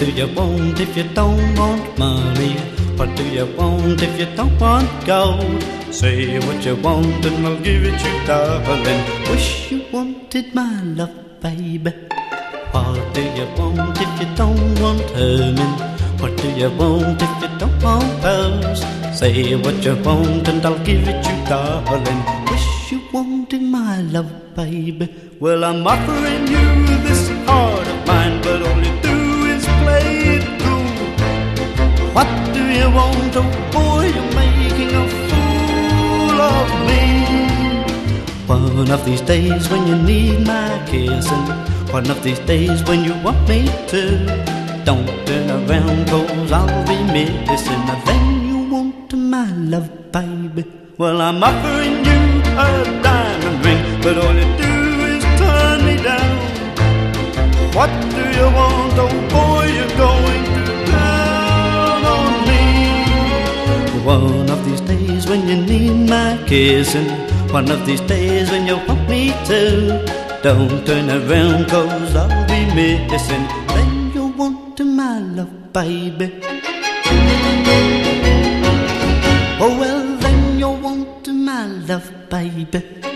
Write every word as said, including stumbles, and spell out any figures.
do you want if you don't want money? What do you want if you don't want gold? Say what you want and I'll give it you, darling. Wish you wanted my love, baby. What do you want if you don't want Herman? What do you want if you don't want pearls? Say what you want and I'll give it you, darling. Wish you wanted my love, baby. Well, I'm offering you this heart of mine, but all you do is play it through. What do you want? Oh boy, you're making a fool of me. One of these days when you need my kissing, one of these days when you want me to, don't turn around, cause I'll be missing a thing you want my love, baby. Well, I'm offering you a diamond ring, but all you do is turn me down. What do you want? Oh boy, you're going to down on me. One of these days when you need my kissing, one of these days when you want me to, don't turn around, cause I'll be missing then you want my love, baby. Oh well, then you want my love, baby.